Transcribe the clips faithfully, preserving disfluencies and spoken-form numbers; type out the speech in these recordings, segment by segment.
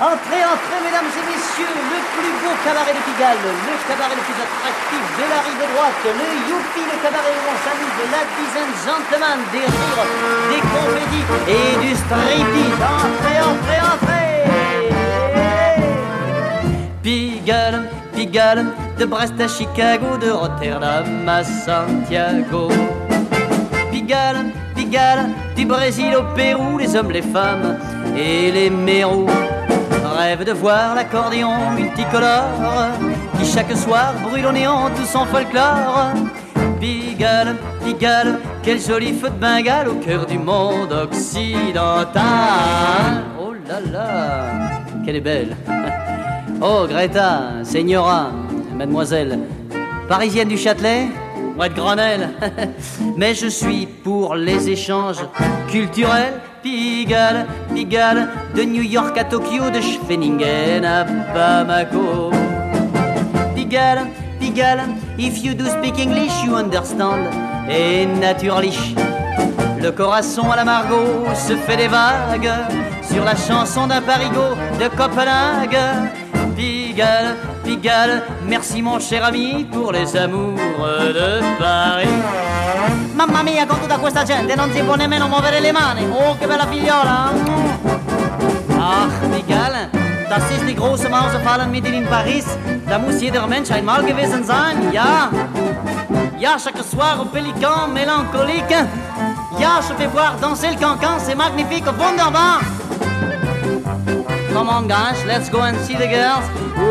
Entrez, entrez, mesdames et messieurs, le plus beau cabaret de Pigalle, le cabaret le plus attractif de la rive droite, le Youpi, le cabaret où on s'amuse, ladies and gentlemen, des rires, des comédies et du striptease. Entrez, entrez, entrez. Pigalle, Pigalle, de Brest à Chicago, de Rotterdam à Santiago. Pigalle, Pigalle, du Brésil au Pérou, les hommes, les femmes et les mérous rêvent de voir l'accordéon multicolore qui chaque soir brûle au néant tout son folklore. Pigalle, Pigalle, quel joli feu de Bengale au cœur du monde occidental. Oh là là, qu'elle est belle. Oh Greta, Señora, mademoiselle, parisienne du Châtelet, moi de Grenelle. Mais je suis pour les échanges culturels. Pigalle, Pigalle, de New York à Tokyo, de Schwenningen à Bamako. Pigalle, Pigalle, if you do speak English, you understand. Et naturlich, le Corazon à la Margot se fait des vagues sur la chanson d'un parigot de Copenhague. Pigalle, Pigalle, merci mon cher ami pour les amours de Paris. Mamma mia, con tutta questa gente non si può nemmeno muovere le mani. Oh, che bella figliola. Ach, Pigalle, das ist die große Mausefallen mitten in Paris. Da muss jeder Mensch einmal gewesen sein, ja. Ja, chaque soir au Pélican mélancolique. Ja, je vais voir danser le cancan, c'est magnifique, wunderbar. Come on guys, let's go and see the girls.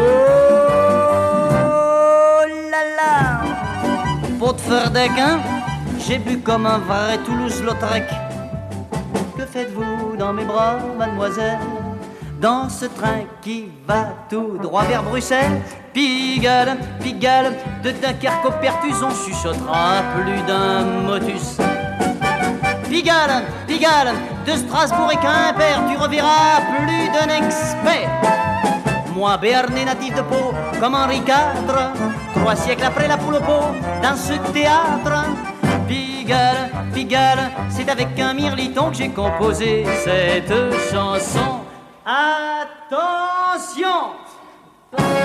Oh là là. Potverdekken, j'ai bu comme un vrai Toulouse-Lautrec. Que faites-vous dans mes bras, mademoiselle, dans ce train qui va tout droit vers Bruxelles? Pigalle, Pigalle, de Dunkerque au Pertus, on chuchotera plus d'un motus. Pigalle, Pigalle, de Strasbourg et Quimper, tu reverras plus d'un expert. Moi, Béarnais natif de Pau, comme Henri quatre, trois siècles après la poule au pot, dans ce théâtre. Pigalle, Pigalle, c'est avec un mirliton que j'ai composé cette chanson. Attention!